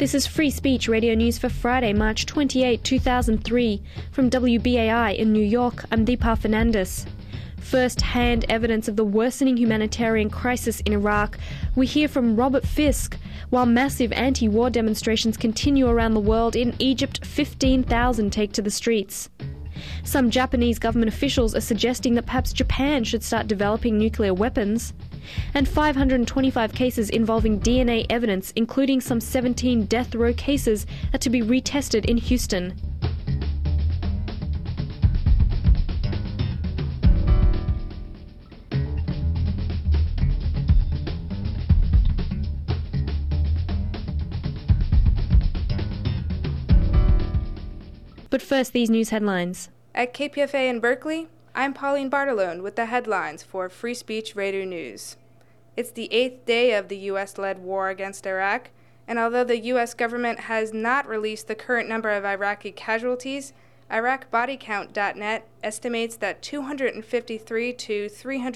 This is Free Speech Radio News for Friday, March 28, 2003. From WBAI in New York, I'm Deepa Fernandes. First-hand evidence of the worsening humanitarian crisis in Iraq. We hear from Robert Fisk. While massive anti-war demonstrations continue around the world, in Egypt, 15,000 take to the streets. Some Japanese government officials are suggesting that perhaps Japan should start developing nuclear weapons. And 525 cases involving DNA evidence, including some 17 death row cases, are to be retested in Houston. But first, these news headlines. At KPFA in Berkeley, I'm Pauline Bartolone with the headlines for Free Speech Radio News. It's the 8th day of the U.S.-led war against Iraq, and although the U.S. government has not released the current number of Iraqi casualties, IraqBodyCount.net estimates that 253 to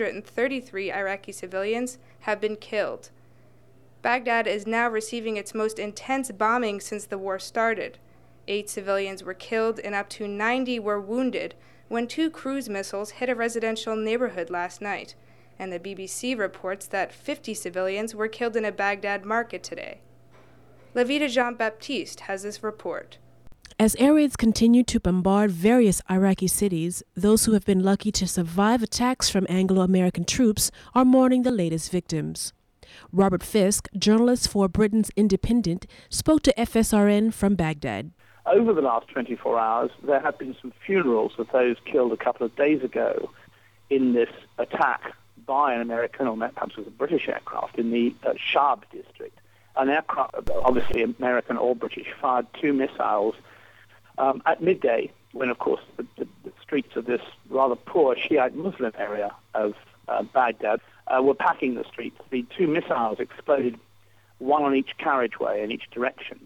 333 Iraqi civilians have been killed. Baghdad is now receiving its most intense bombing since the war started. 8 civilians were killed and up to 90 were wounded when 2 cruise missiles hit a residential neighborhood last night, and the BBC reports that 50 civilians were killed in a Baghdad market today. Lavita Jean-Baptiste has this report. As air raids continue to bombard various Iraqi cities, those who have been lucky to survive attacks from Anglo-American troops are mourning the latest victims. Robert Fisk, journalist for Britain's Independent, spoke to FSRN from Baghdad. Over the last 24 hours, there have been some funerals of those killed a couple of days ago in this attack by an American, or perhaps it was a British aircraft, in the Shab district. An aircraft, obviously American or British, fired 2 missiles at midday, when, of course, the streets of this rather poor Shiite Muslim area of Baghdad were packing the streets. The 2 missiles exploded, one on each carriageway in each direction.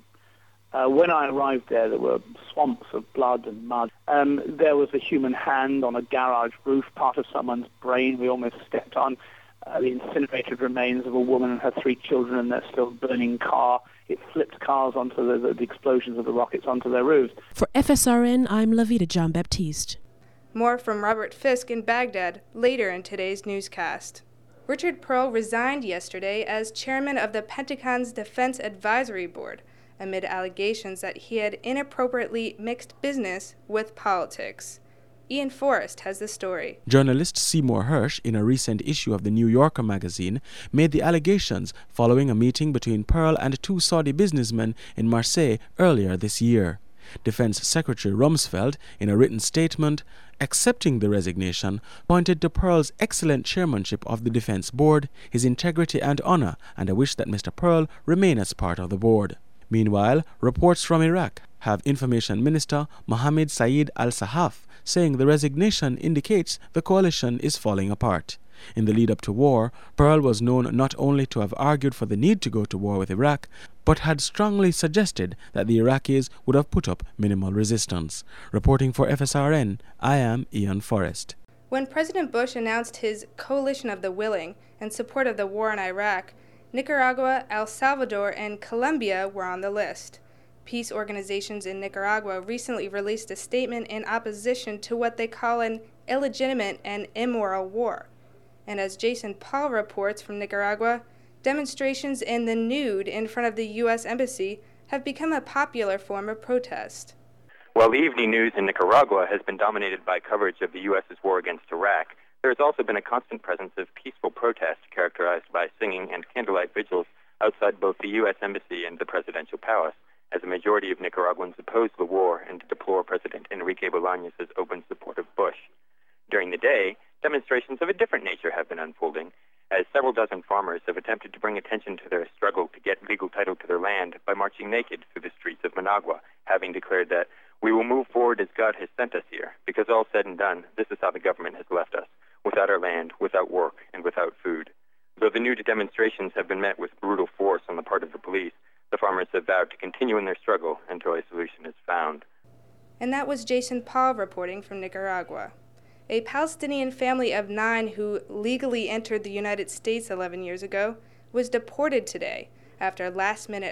When I arrived there were swamps of blood and mud. There was a human hand on a garage roof, part of someone's brain we almost stepped on. The incinerated remains of a woman and her 3 children in their still burning car. It flipped cars onto the explosions of the rockets onto their roofs. For FSRN, I'm Lavita Jean-Baptiste. More from Robert Fisk in Baghdad later in today's newscast. Richard Perle resigned yesterday as chairman of the Pentagon's Defense Advisory Board, amid allegations that he had inappropriately mixed business with politics. Ian Forrest has the story. Journalist Seymour Hersh, in a recent issue of the New Yorker magazine, made the allegations following a meeting between Perle and 2 Saudi businessmen in Marseille earlier this year. Defense Secretary Rumsfeld, in a written statement accepting the resignation, pointed to Perle's excellent chairmanship of the Defense Board, his integrity and honor, and a wish that Mr. Perle remain as part of the board. Meanwhile, reports from Iraq have Information Minister Mohammed Saeed al-Sahaf saying the resignation indicates the coalition is falling apart. In the lead-up to war, Perle was known not only to have argued for the need to go to war with Iraq, but had strongly suggested that the Iraqis would have put up minimal resistance. Reporting for FSRN, I am Ian Forrest. When President Bush announced his coalition of the willing in support of the war in Iraq, Nicaragua, El Salvador, and Colombia were on the list. Peace organizations in Nicaragua recently released a statement in opposition to what they call an illegitimate and immoral war. And as Jason Paul reports from Nicaragua, demonstrations in the nude in front of the U.S. Embassy have become a popular form of protest. While the evening news in Nicaragua has been dominated by coverage of the U.S.'s war against Iraq, there has also been a constant presence of peaceful protest characterized by singing and candlelight vigils outside both the U.S. Embassy and the presidential palace, as a majority of Nicaraguans oppose the war and deplore President Enrique Bolaños' open support of Bush. During the day, demonstrations of a different nature have been unfolding, as several dozen farmers have attempted to bring attention to their struggle to get legal title to their land by marching naked through the streets of Managua, having declared that we will move forward as God has sent us here, because all said and done, this is how the government has left us, without our land, without work, and without food. Though the new demonstrations have been met with brutal force on the part of the police, the farmers have vowed to continue in their struggle until a solution is found. And that was Jason Paul reporting from Nicaragua. A Palestinian family of 9 who legally entered the United States 11 years ago was deported today after last-minute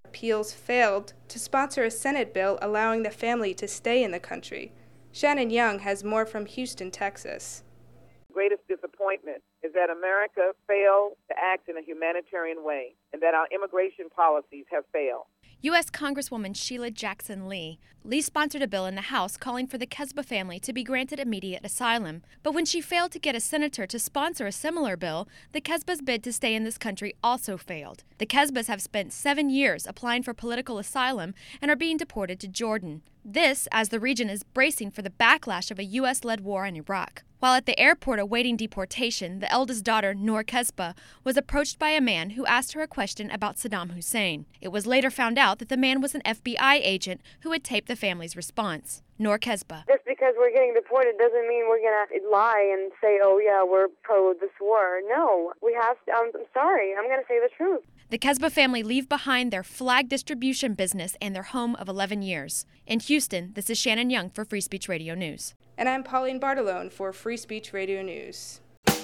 Appeals failed to sponsor a Senate bill allowing the family to stay in the country. Shannon Young has more from Houston, Texas. The greatest disappointment is that America failed to act in a humanitarian way and that our immigration policies have failed. U.S. Congresswoman Sheila Jackson Lee sponsored a bill in the House calling for the Kesba family to be granted immediate asylum. But when she failed to get a senator to sponsor a similar bill, the Kesbas' bid to stay in this country also failed. The Kesbas have spent 7 years applying for political asylum and are being deported to Jordan. This, as the region is bracing for the backlash of a U.S.-led war in Iraq. While at the airport awaiting deportation, the eldest daughter, Noor Kesba, was approached by a man who asked her a question about Saddam Hussein. It was later found out that the man was an FBI agent who had taped the family's response. Noor Kesba. Just because we're getting deported doesn't mean we're going to lie and say, oh yeah, we're pro this war. No, we have to, I'm sorry, I'm going to say the truth. The Kesba family leave behind their flag distribution business and their home of 11 years. In Houston, this is Shannon Young for Free Speech Radio News. And I'm Pauline Bartolone for Free Speech Radio News.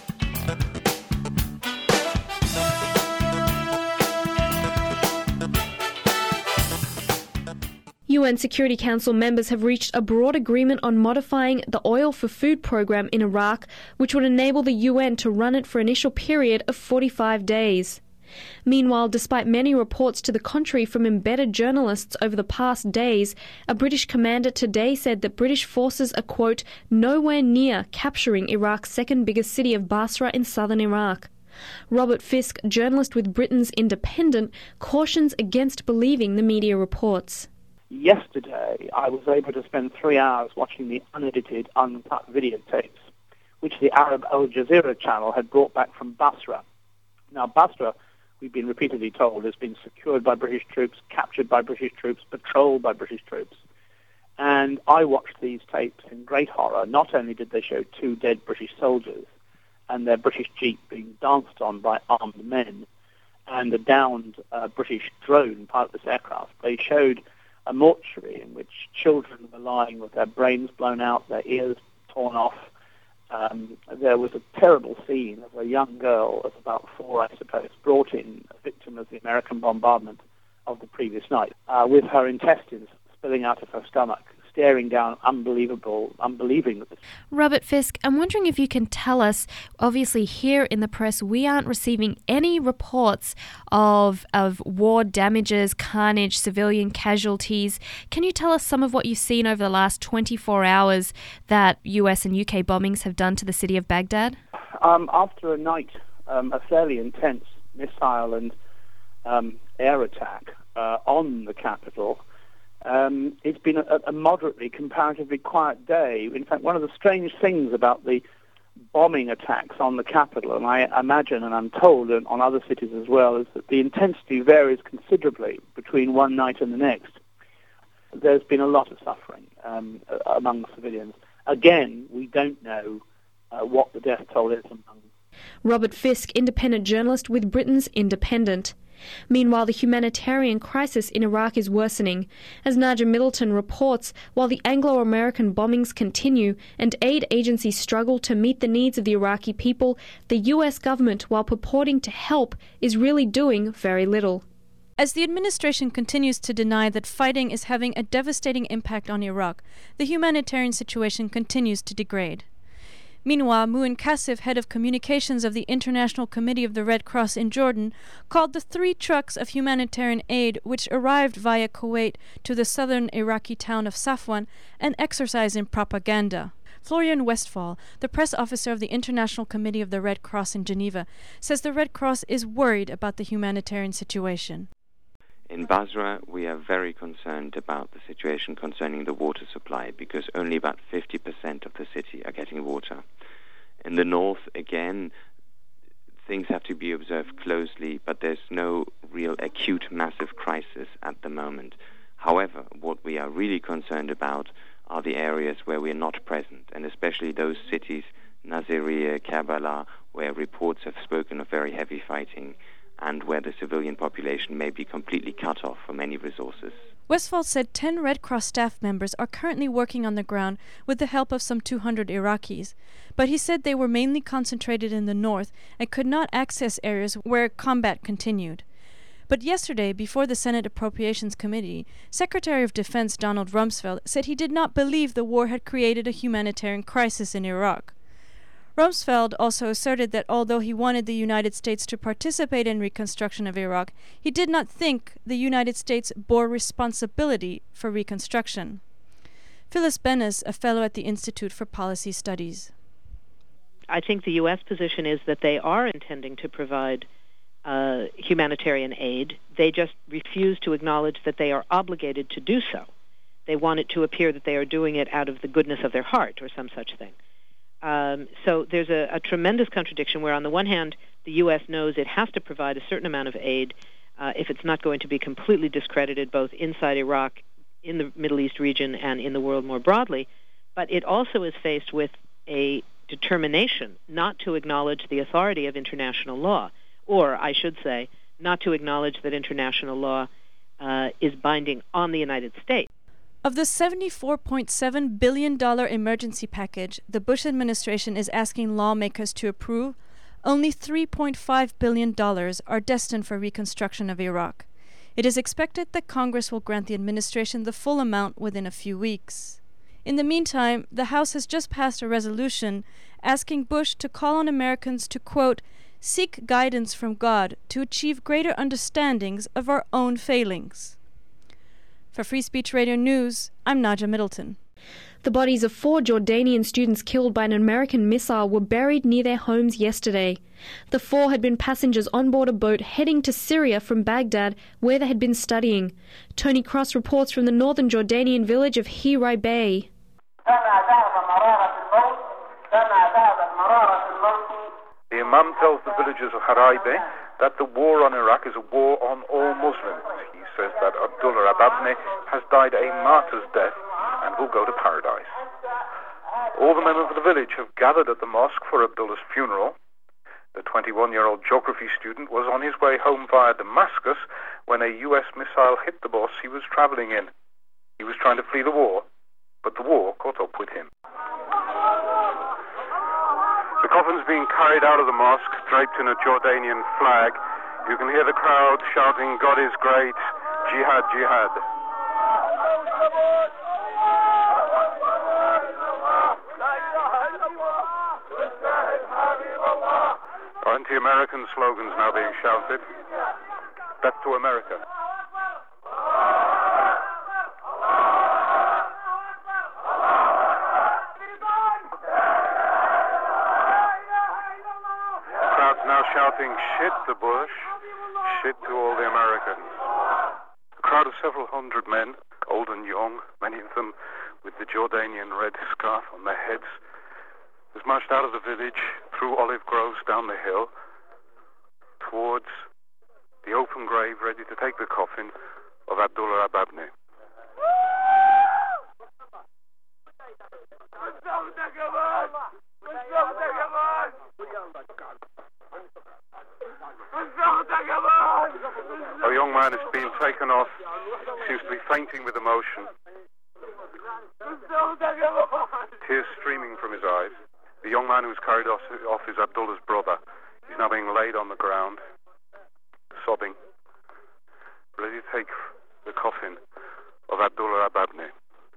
UN Security Council members have reached a broad agreement on modifying the Oil for Food program in Iraq, which would enable the UN to run it for an initial period of 45 days. Meanwhile, despite many reports to the contrary from embedded journalists over the past days, a British commander today said that British forces are, quote, nowhere near capturing Iraq's second biggest city of Basra in southern Iraq. Robert Fisk, journalist with Britain's Independent, cautions against believing the media reports. Yesterday, I was able to spend 3 hours watching the unedited, uncut videotapes, which the Arab Al Jazeera channel had brought back from Basra. Now, Basra, we've been repeatedly told, has been secured by British troops, captured by British troops, patrolled by British troops. And I watched these tapes in great horror. Not only did they show 2 dead British soldiers and their British jeep being danced on by armed men and a downed British drone pilotless aircraft, they showed a mortuary in which children were lying with their brains blown out, their ears torn off. There was a terrible scene of a young girl of about 4, I suppose, brought in, a victim of the American bombardment of the previous night, with her intestines spilling out of her stomach, staring down unbelieving. Robert Fisk, I'm wondering if you can tell us, obviously here in the press we aren't receiving any reports of war damages, carnage, civilian casualties. Can you tell us some of what you've seen over the last 24 hours that US and UK bombings have done to the city of Baghdad? After a night, a fairly intense missile and air attack on the capital, it's been a moderately, comparatively quiet day. In fact, one of the strange things about the bombing attacks on the capital, and I imagine and I'm told and on other cities as well, is that the intensity varies considerably between one night and the next. There's been a lot of suffering among the civilians. Again, we don't know what the death toll is among them. Robert Fisk, independent journalist with Britain's Independent. Meanwhile, the humanitarian crisis in Iraq is worsening. As Naja Middleton reports, while the Anglo-American bombings continue and aid agencies struggle to meet the needs of the Iraqi people, the US government, while purporting to help, is really doing very little. As the administration continues to deny that fighting is having a devastating impact on Iraq, the humanitarian situation continues to degrade. Meanwhile, Muin Kassif, head of communications of the International Committee of the Red Cross in Jordan, called the 3 trucks of humanitarian aid which arrived via Kuwait to the southern Iraqi town of Safwan an exercise in propaganda. Florian Westphal, the press officer of the International Committee of the Red Cross in Geneva, says the Red Cross is worried about the humanitarian situation. In Basra, we are very concerned about the situation concerning the water supply because only about 50% of the city are getting water. In the north, again, things have to be observed closely, but there's no real acute massive crisis at the moment. However, what we are really concerned about are the areas where we are not present, and especially those cities, Nasiriyah, Karbala, where reports have spoken of very heavy fighting, and where the civilian population may be completely cut off from any resources. Westphal said 10 Red Cross staff members are currently working on the ground with the help of some 200 Iraqis, but he said they were mainly concentrated in the north and could not access areas where combat continued. But yesterday, before the Senate Appropriations Committee, Secretary of Defense Donald Rumsfeld said he did not believe the war had created a humanitarian crisis in Iraq. Rumsfeld also asserted that although he wanted the United States to participate in reconstruction of Iraq, he did not think the United States bore responsibility for reconstruction. Phyllis Bennis, a fellow at the Institute for Policy Studies. I think the U.S. position is that they are intending to provide humanitarian aid. They just refuse to acknowledge that they are obligated to do so. They want it to appear that they are doing it out of the goodness of their heart or some such thing. So there's a tremendous contradiction where on the one hand, the U.S. knows it has to provide a certain amount of aid if it's not going to be completely discredited both inside Iraq, in the Middle East region, and in the world more broadly, but it also is faced with a determination not to acknowledge the authority of international law, or I should say, not to acknowledge that international law is binding on the United States. Of the $74.7 billion emergency package the Bush administration is asking lawmakers to approve, only $3.5 billion are destined for reconstruction of Iraq. It is expected that Congress will grant the administration the full amount within a few weeks. In the meantime, the House has just passed a resolution asking Bush to call on Americans to, quote, seek guidance from God to achieve greater understandings of our own failings. For Free Speech Radio News, I'm Naja Middleton. The bodies of 4 Jordanian students killed by an American missile were buried near their homes yesterday. The 4 had been passengers on board a boat heading to Syria from Baghdad, where they had been studying. Tony Cross reports from the northern Jordanian village of Hirai Bay. The Imam tells the villagers of Hirai Bay that the war on Iraq is a war on all Muslims. He says that Abdullah Ababneh has died a martyr's death and will go to paradise. All the men of the village have gathered at the mosque for Abdullah's funeral. The 21-year-old geography student was on his way home via Damascus when a U.S. missile hit the bus he was traveling in. He was trying to flee the war, but the war caught up with him. The coffin's being carried out of the mosque, draped in a Jordanian flag. You can hear the crowd shouting, God is great, jihad, jihad. 20 American slogans now being shouted. Death to America. Crowds now shouting, shit the Bush, shit to all the Americans. A crowd of several hundred men, old and young, many of them with the Jordanian red scarf on their heads, has marched out of the village, through olive groves down the hill, towards the open grave ready to take the coffin of Abdullah Ababneh. A young man is being taken off, seems to be fainting with emotion. Tears streaming from his eyes. The young man who was carried off is Abdullah's brother. He's now being laid on the ground, sobbing, ready to take the coffin of Abdullah Ababneh.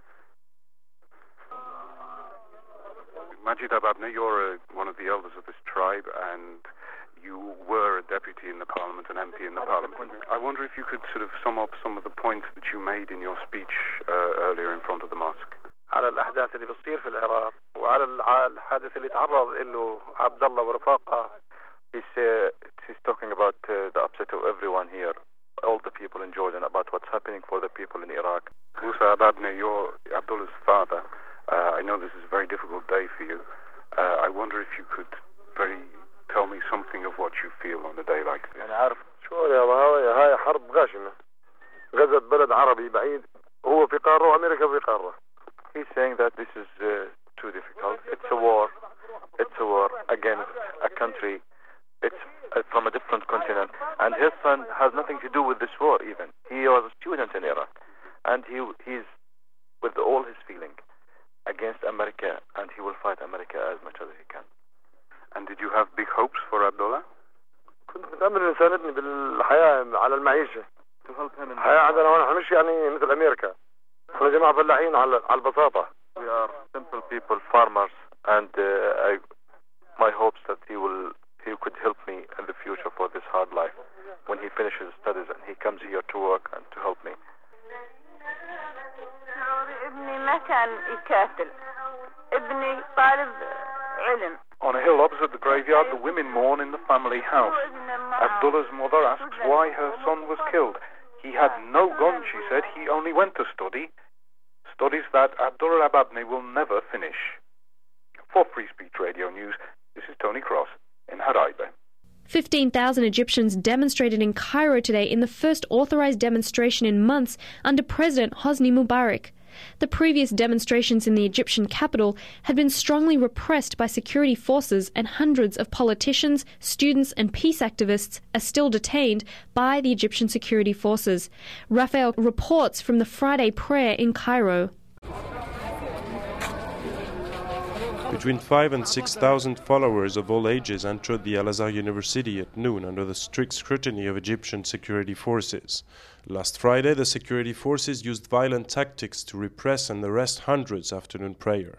Majid Ababneh, you're one of the elders of this tribe, and you were a deputy in the parliament, an MP in the parliament. I wonder if you could sort of sum up some of the points that you made in your speech earlier in front of the mosque. على الأحداث اللي بتصير في العراق وعلى الحادث اللي تعرض له عبد الله ورفاقه. He's talking about the upset of everyone here, all the people in Jordan, about what's happening for the people in Iraq. Musa Ababneh, you're Abdullah's father. I know this is a very difficult day for you. I wonder if you could tell me something of what you feel on a day like this. أنا عارف شو هاي حرب غاشمة. غزت بلد عربي بعيد هو في قارة وأمريكا في قارة. He's saying that this is too difficult. It's a war. It's a war against a country. It's from a different continent. And his son has nothing to do with this war even. He was a student in Iraq. And he's with all his feeling against America. And he will fight America as much as he can. And did you have big hopes for Abdullah? كنت متأمل يساندني بالحياة على المعيشة. الحياة عندنا ونحن مش يعني مثل أمريكا. احنا جماعة فلاحين على البساطة. We are simple people, farmers, and my hopes that he could help me in the future for this hard life when he finishes his studies and he comes here to work and to help me. ابني ما كان يكاتل. ابني طالب علم. On a hill opposite the graveyard, the women mourn in the family house. Abdullah's mother asks why her son was killed. He had no gun, she said. He only went to study. Studies that Abdullah Ababneh will never finish. For Free Speech Radio News, this is Tony Cross in Haraibe. 15,000 Egyptians demonstrated in Cairo today in the first authorized demonstration in months under President Hosni Mubarak. The previous demonstrations in the Egyptian capital had been strongly repressed by security forces, and hundreds of politicians, students and peace activists are still detained by the Egyptian security forces. Raphael reports from the Friday prayer in Cairo. Between 5,000 and 6,000 followers of all ages entered the Al-Azhar University at noon under the strict scrutiny of Egyptian security forces. Last Friday, the security forces used violent tactics to repress and arrest hundreds after noon prayer.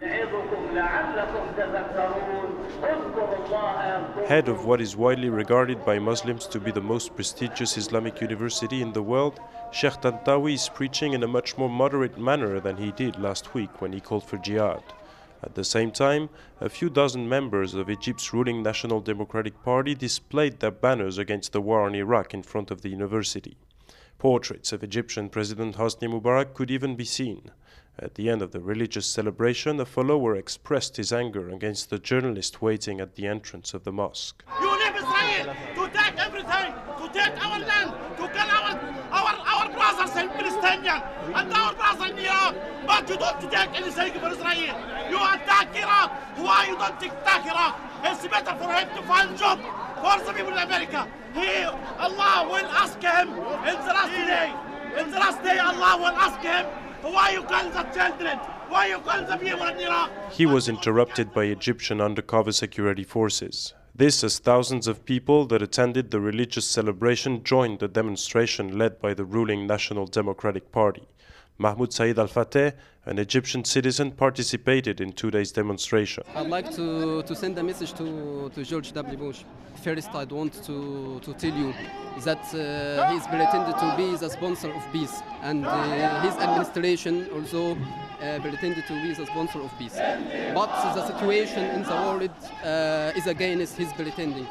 Head of what is widely regarded by Muslims to be the most prestigious Islamic university in the world, Sheikh Tantawi is preaching in a much more moderate manner than he did last week when he called for jihad. At the same time, a few dozen members of Egypt's ruling National Democratic Party displayed their banners against the war on Iraq in front of the university. Portraits of Egyptian President Hosni Mubarak could even be seen. At the end of the religious celebration, a follower expressed his anger against the journalist waiting at the entrance of the mosque. You leave Israel to take everything, to take our land, to kill our brothers in Palestine and our brothers in Iraq, but you don't take anything for Israel. You attack Iraq. Why you don't attack Iraq? It's better for him to find a job for the people in America. Allah will ask him in the last day. In the last day, Allah will ask him, why you kill the children? Why you kill the people in Iraq? He was interrupted by Egyptian undercover security forces. This as thousands of people that attended the religious celebration joined the demonstration led by the ruling National Democratic Party. Mahmoud Said Al-Fateh, an Egyptian citizen, participated in today's demonstration. I'd like to send a message to George W. Bush. First, I want to tell you that he is pretended to be the sponsor of peace, and his administration also pretended to be the sponsor of peace. But the situation in the world is against his pretending.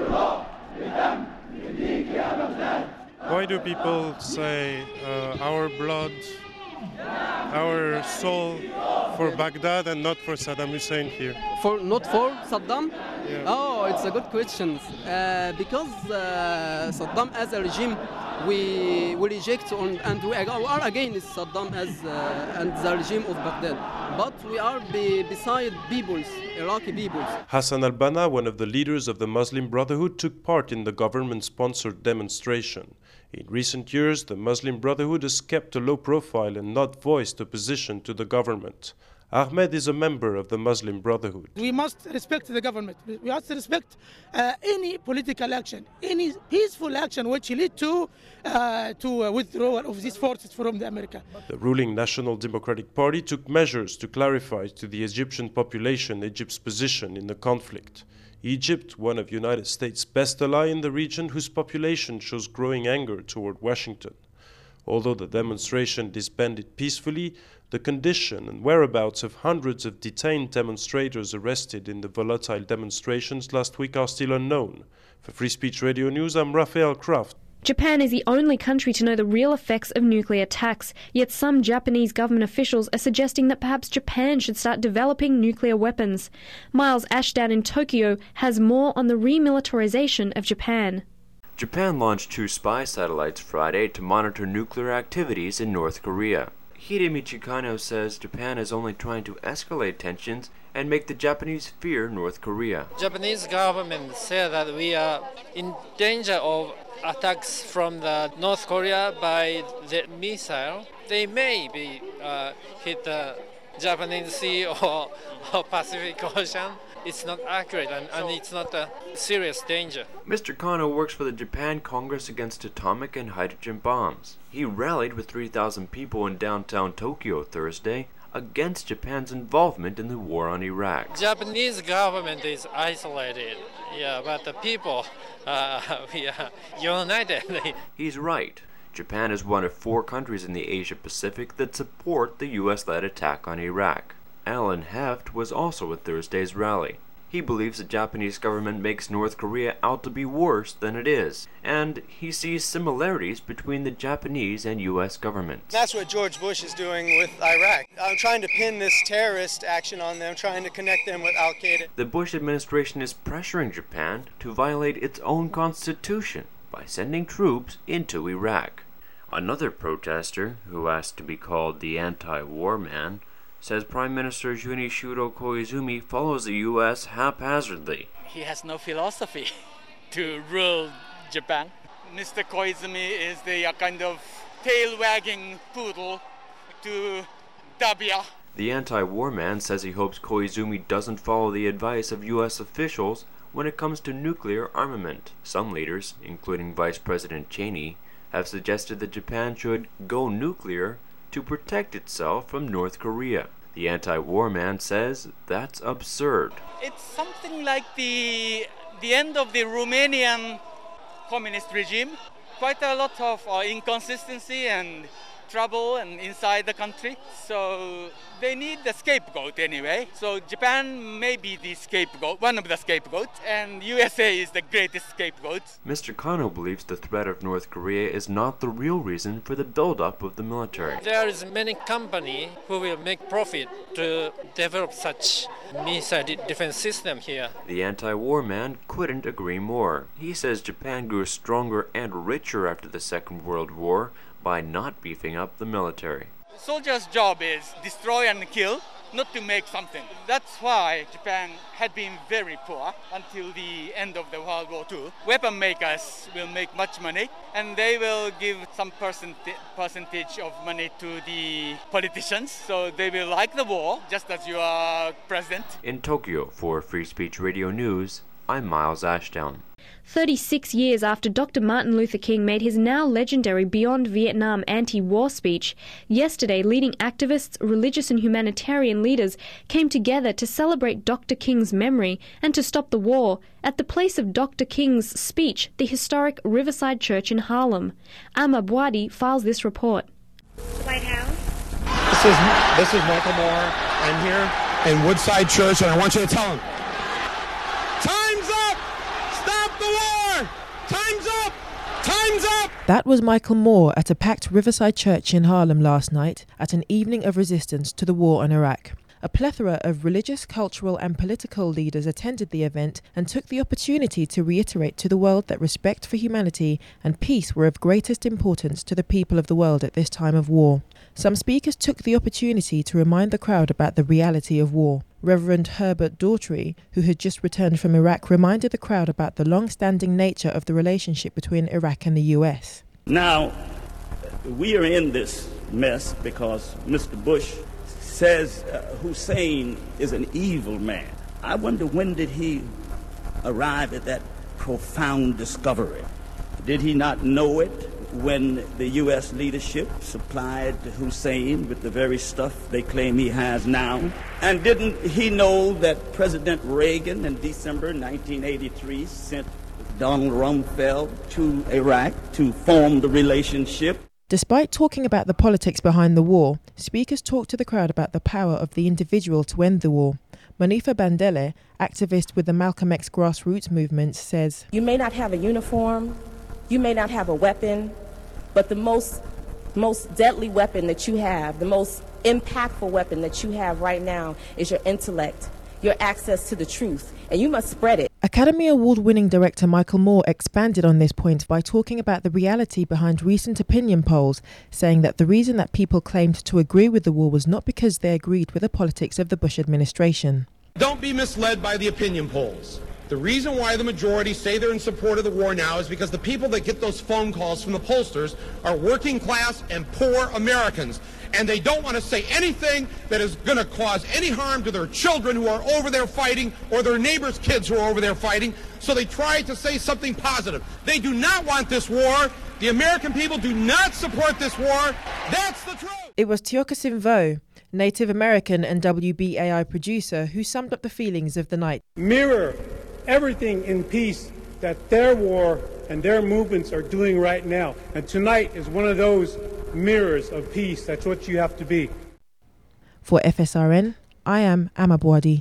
Why do people say our blood, our soul for Baghdad and not for Saddam Hussein here? Not for Saddam? Yeah. Oh, it's a good question. Because Saddam as a regime, we reject and we are against Saddam and the regime of Baghdad. But we are beside peoples, Iraqi peoples. Hassan al-Banna, one of the leaders of the Muslim Brotherhood, took part in the government-sponsored demonstration. In recent years, the Muslim Brotherhood has kept a low profile and not voiced opposition to the government. Ahmed is a member of the Muslim Brotherhood. We must respect the government. We must respect any political action, any peaceful action which lead to withdrawal of these forces from America. The ruling National Democratic Party took measures to clarify to the Egyptian population Egypt's position in the conflict. Egypt, one of the United States' best ally in the region, whose population shows growing anger toward Washington. Although the demonstration disbanded peacefully, the condition and whereabouts of hundreds of detained demonstrators arrested in the volatile demonstrations last week are still unknown. For Free Speech Radio News, I'm Raphael Kraft. Japan is the only country to know the real effects of nuclear attacks, yet some Japanese government officials are suggesting that perhaps Japan should start developing nuclear weapons. Miles Ashdown in Tokyo has more on the remilitarization of Japan. Japan launched 2 spy satellites Friday to monitor nuclear activities in North Korea. Hidemichi Kano says Japan is only trying to escalate tensions and make the Japanese fear North Korea. Japanese government said that we are in danger of attacks from the North Korea by the missile. They may be hit the Japanese Sea or Pacific Ocean. it's not accurate and it's not a serious danger. Mr. Kano works for the Japan Congress Against Atomic and Hydrogen Bombs. He rallied with 3,000 people in downtown Tokyo Thursday against Japan's involvement in the war on Iraq. Japanese government is isolated, but the people, we are united. He's right. Japan is one of 4 countries in the Asia-Pacific that support the U.S.-led attack on Iraq. Alan Heft was also at Thursday's rally. He believes the Japanese government makes North Korea out to be worse than it is, and he sees similarities between the Japanese and U.S. governments. That's what George Bush is doing with Iraq. I'm trying to pin this terrorist action on them, trying to connect them with Al-Qaeda. The Bush administration is pressuring Japan to violate its own constitution by sending troops into Iraq. Another protester, who asked to be called the anti-war man, says Prime Minister Junichiro Koizumi follows the U.S. haphazardly. He has no philosophy to rule Japan. Mr. Koizumi is the kind of tail-wagging poodle to Dabia. The anti-war man says he hopes Koizumi doesn't follow the advice of U.S. officials when it comes to nuclear armament. Some leaders, including Vice President Cheney, have suggested that Japan should go nuclear to protect itself from North Korea. The anti-war man says that's absurd. It's something like the end of the Romanian communist regime. Quite a lot of inconsistency and trouble and inside the country. So they need the scapegoat anyway. So Japan may be the scapegoat, one of the scapegoats, and USA is the greatest scapegoat. Mr. Kano believes the threat of North Korea is not the real reason for the buildup of the military. There is many companies who will make profit to develop such missile defense system here. The anti-war man couldn't agree more. He says Japan grew stronger and richer after the Second World War by not beefing up the military. Soldier's job is destroy and kill, not to make something. That's why Japan had been very poor until the end of the World War II. Weapon makers will make much money, and they will give some percentage of money to the politicians, so they will like the war, just as you are president. In Tokyo, for Free Speech Radio News, I'm Miles Ashdown. 36 years after Dr. Martin Luther King made his now legendary Beyond Vietnam anti-war speech, yesterday leading activists, religious and humanitarian leaders came together to celebrate Dr. King's memory and to stop the war at the place of Dr. King's speech, the historic Riverside Church in Harlem. Amma Bwadi files this report. White House. This is Michael Moore. I'm here in Woodside Church, and I want you to tell him, time's up! Stop the war! Time's up! Time's up! That was Michael Moore at a packed Riverside Church in Harlem last night at an evening of resistance to the war on Iraq. A plethora of religious, cultural and political leaders attended the event and took the opportunity to reiterate to the world that respect for humanity and peace were of greatest importance to the people of the world at this time of war. Some speakers took the opportunity to remind the crowd about the reality of war. Reverend Herbert Daughtry, who had just returned from Iraq, reminded the crowd about the long-standing nature of the relationship between Iraq and the US. Now, we are in this mess because Mr. Bush says Hussein is an evil man. I wonder, when did he arrive at that profound discovery? Did he not know it when the U.S. leadership supplied Hussein with the very stuff they claim he has now? And didn't he know that President Reagan in December 1983 sent Donald Rumsfeld to Iraq to form the relationship? Despite talking about the politics behind the war, speakers talked to the crowd about the power of the individual to end the war. Monifa Bandele, activist with the Malcolm X grassroots movement, says, "You may not have a uniform, you may not have a weapon, but the most deadly weapon that you have, the most impactful weapon that you have right now is your intellect, your access to the truth, and you must spread it." Academy Award-winning director Michael Moore expanded on this point by talking about the reality behind recent opinion polls, saying that the reason that people claimed to agree with the war was not because they agreed with the politics of the Bush administration. Don't be misled by the opinion polls. The reason why the majority say they're in support of the war now is because the people that get those phone calls from the pollsters are working class and poor Americans. And they don't want to say anything that is going to cause any harm to their children who are over there fighting or their neighbors' kids who are over there fighting. So they try to say something positive. They do not want this war. The American people do not support this war. That's the truth. It was Tiokasin Vo, Native American and WBAI producer, who summed up the feelings of the night. Mirror everything in peace that their war and their movements are doing right now. And tonight is one of those mirrors of peace. That's what you have to be. For FSRN, I am Amma Bouadi.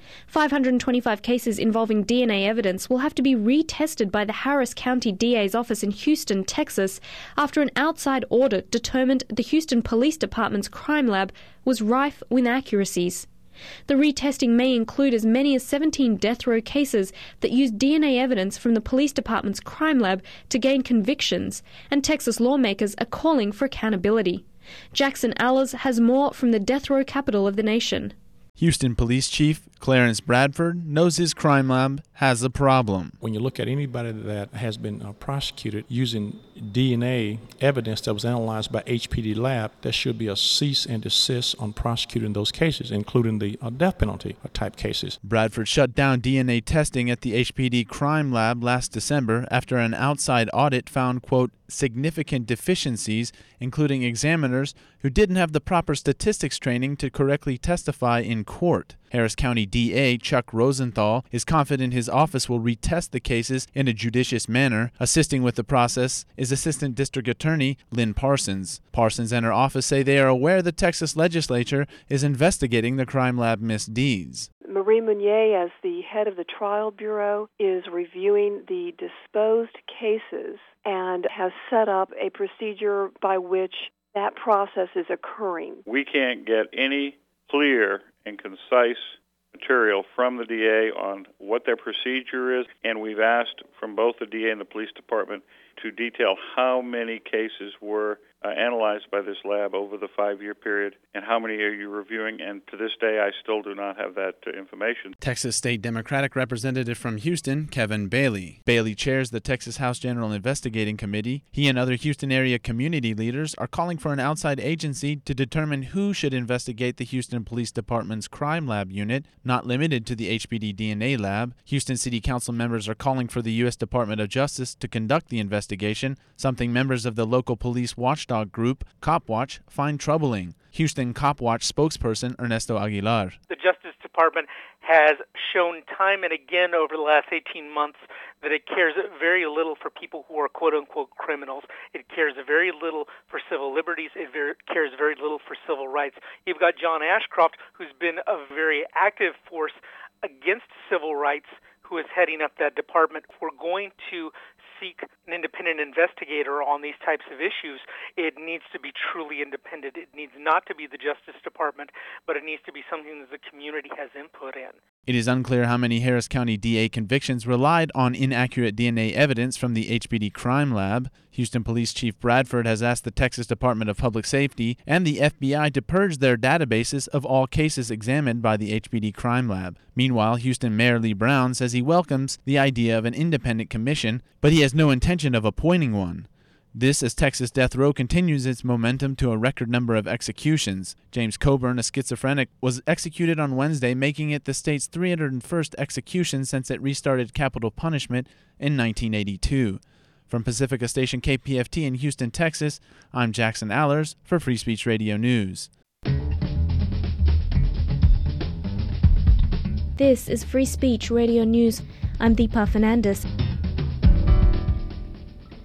525 cases involving DNA evidence will have to be retested by the Harris County DA's office in Houston, Texas, after an outside audit determined the Houston Police Department's crime lab was rife with inaccuracies. The retesting may include as many as 17 death row cases that use DNA evidence from the police department's crime lab to gain convictions, and Texas lawmakers are calling for accountability. Jackson Allers has more from the death row capital of the nation. Houston Police Chief Clarence Bradford knows his crime lab has a problem. When you look at anybody that has been prosecuted using DNA evidence that was analyzed by HPD lab, there should be a cease and desist on prosecuting those cases, including the death penalty type cases. Bradford shut down DNA testing at the HPD crime lab last December after an outside audit found, quote, significant deficiencies, including examiners who didn't have the proper statistics training to correctly testify in court. Harris County DA Chuck Rosenthal is confident his office will retest the cases in a judicious manner. Assisting with the process is Assistant District Attorney Lynn Parsons. Parsons and her office say they are aware the Texas legislature is investigating the crime lab misdeeds. Marie Meunier, as the head of the Trial Bureau, is reviewing the disposed cases and has set up a procedure by which that process is occurring. We can't get any clear and concise material from the DA on what their procedure is, and we've asked from both the DA and the police department to detail how many cases were analyzed by this lab over the 5-year period and how many are you reviewing, and to this day I still do not have that information. Texas State Democratic Representative from Houston, Kevin Bailey. Bailey chairs the Texas House General Investigating Committee. He and other Houston area community leaders are calling for an outside agency to determine who should investigate the Houston Police Department's crime lab unit, not limited to the HPD DNA lab. Houston City Council members are calling for the U.S. Department of Justice to conduct the investigation, something members of the local police watchdog group, CopWatch, find troubling. Houston CopWatch spokesperson Ernesto Aguilar. The Justice Department has shown time and again over the last 18 months that it cares very little for people who are quote-unquote criminals. It cares very little for civil liberties. It cares very little for civil rights. You've got John Ashcroft, who's been a very active force against civil rights, who is heading up that department. If we're going to seek an independent investigator on these types of issues, it needs to be truly independent. It needs not to be the Justice Department, but it needs to be something that the community has input in. It is unclear how many Harris County DA convictions relied on inaccurate DNA evidence from the HPD crime lab. Houston Police Chief Bradford has asked the Texas Department of Public Safety and the FBI to purge their databases of all cases examined by the HPD crime lab. Meanwhile, Houston Mayor Lee Brown says he welcomes the idea of an independent commission, but he has no intention of appointing one. This as Texas death row continues its momentum to a record number of executions. James Coburn, a schizophrenic, was executed on Wednesday, making it the state's 301st execution since it restarted capital punishment in 1982. From Pacifica Station KPFT in Houston, Texas, I'm Jackson Allers for Free Speech Radio News. This is Free Speech Radio News. I'm Deepa Fernandez.